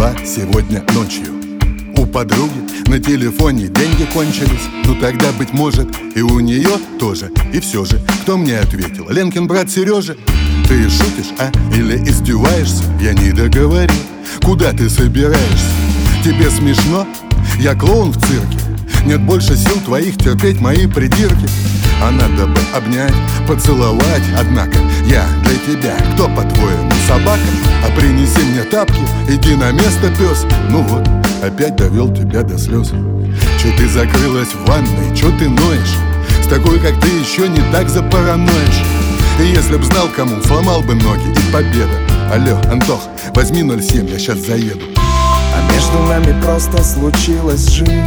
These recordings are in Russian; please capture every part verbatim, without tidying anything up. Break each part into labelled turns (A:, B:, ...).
A: была сегодня ночью у подруги, на телефоне деньги кончились. Ну тогда, быть может, и у нее тоже. И все же, кто мне ответил? Ленкин брат Сережа. Ты шутишь, а? Или издеваешься? Я не договорил. Куда ты собираешься? Тебе смешно? Я клоун в цирке. Нет больше сил твоих терпеть мои придирки. А надо бы обнять, поцеловать. Однако я для тебя кто, по-твоему, собака? А принеси мне тапки, иди на место, пес. Ну вот, опять довел тебя до слез. Че ты закрылась в ванной, че ты ноешь? С такой, как ты, еще не так запараноишь. И если б знал кому, сломал бы ноги, и победа. Алло, Антох, возьми ноль семь, я сейчас заеду.
B: А между нами просто случилась жизнь.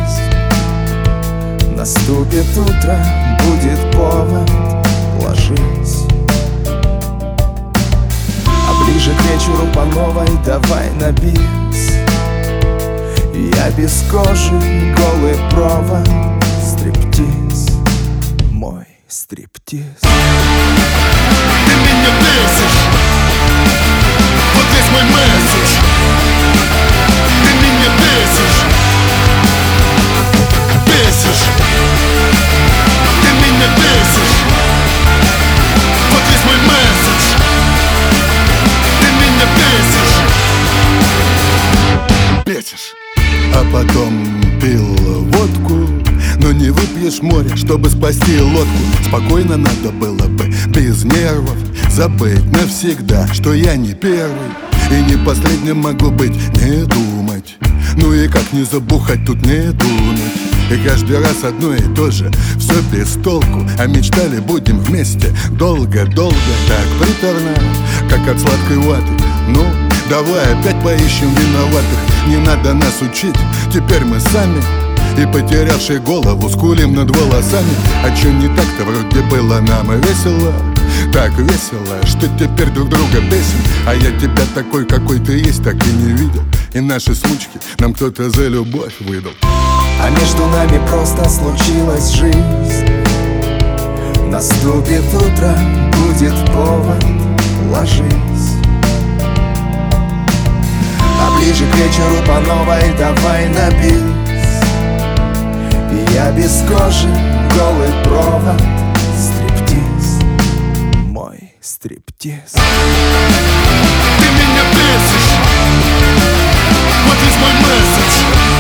B: Наступит утро, будет повод, ложись. А ближе к вечеру по новой давай на бис. Я без кожи, голый провод, стриптиз, мой стриптиз.
C: Ты меня бесишь, вот весь мой месседж. Ты меня бесишь, бесишь. Ты меня бесишь, вот весь мой месседж. Ты меня бесишь,
A: бесишь. А потом пил водку, но не выпьешь море, чтобы спасти лодку. Спокойно надо было бы, без нервов, забыть навсегда, что я не первый и не последним могу быть. Не думать, ну и как не забухать, тут не дунуть. И каждый раз одно и то же, все без толку. А мечтали будем вместе долго-долго. Так приторно, как от сладкой ваты. Ну, давай опять поищем виноватых. Не надо нас учить, теперь мы сами. И потерявшие голову скулим над волосами. А чё не так-то, вроде было нам весело. Так весело, что теперь друг друга бесим. А я тебя такой, какой ты есть, так и не видел. И наши случки нам кто-то за любовь выдал.
B: А между нами просто случилась жизнь. Наступит утро, будет повод, ложись. А ближе к вечеру по новой давай на бис. И я без кожи, голый провод, стриптиз, мой стриптиз.
C: ты меня бесишь, вот весь мой месседж.